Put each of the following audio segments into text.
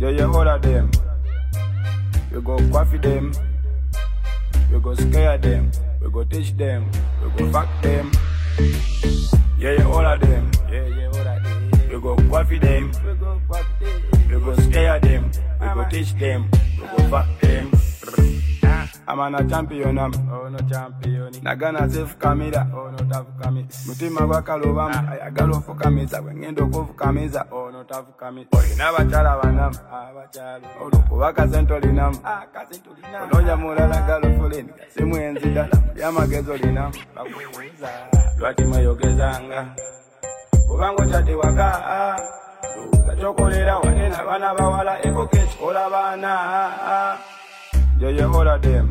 Yeah, you all of them. We go coffee them. We go scare them. We go teach them. We go fuck them. Yeah, you all of them. Yeah, you all of them. We go coffee them. We go coffee them. We go scare them. We go teach them. We go fuck them. I'm a champion, oh no champion. Nagana zef kamida, oh no tafu kamida. Mutima waka lobam, ayagalo fukamiza. Wengendo kufukamiza, oh no tafu kamida. Oyina bachala banam, bachala. Oluku waka zentolinam, kazentolinam. Onoja mulala galo fuleni, simu enzidala. Yamagezo linam, bakuiza. Lwati mayogezanga. Kubango chate waka, kachokolera wanena bana bawala eko kechi ola bana. Yeah, you all of them.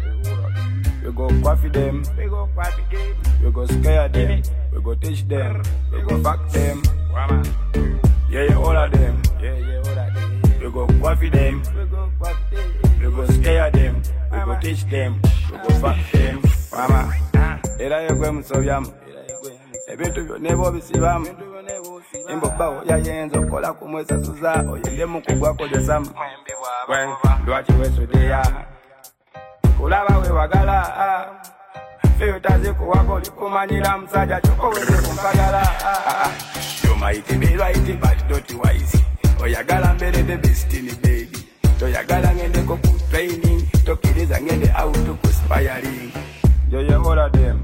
We go coffee them. We go coffee them. We go scare them. We go teach them. We go fuck them. Yeah, you all of them. Yeah, you all of them. We go coffee them. We go coffee them. We go scare them. We go teach them. We go fuck them. Mama, era yegwe musobyam. Ebintu byonna bisibamu. Imbobawo yayenzo kola kumwesa suza oyende mukugwa kojesamu. Lwaki wesudeya kulaba we wagala feyo taziku wako likumanyira msaja choko weze kumpagala you might be right but don't wise oyagala mbere the best in baby toyagala ngende ko training tokiriza ngende out to conspiring you all of them.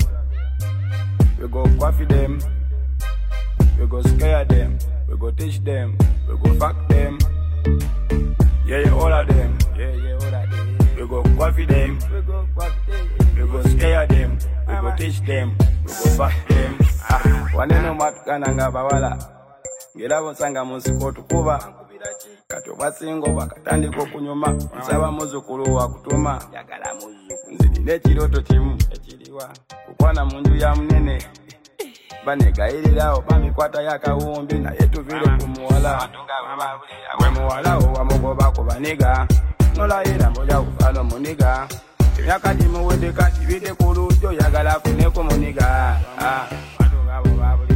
We go coffee them. We go scare them. We go teach them. We go fuck them. Yeah, you all of them. Yeah, you all of them. We go coffee them. We go coffee them. We go scare them. We go teach them. We go fuck them. Waneno matukana nga bawala. Ngirabo sanga musiko tukuba. Kato basingo bakatandika okunyuma. Nsaba muzukulu wa kutuma. Yagala muzukulu. Nzidine ekiroto kimu ekiriwa. Kukwana munju ya munene. Banegayirirawo bamikwata yakawumbi naye tuvire ku muwala. Gwe muwala owamugoba ku baniga. Nolayira mboja kufano muniga. Emyaka gimuwedeka kibide ku lujjo yagala afuneko muniga.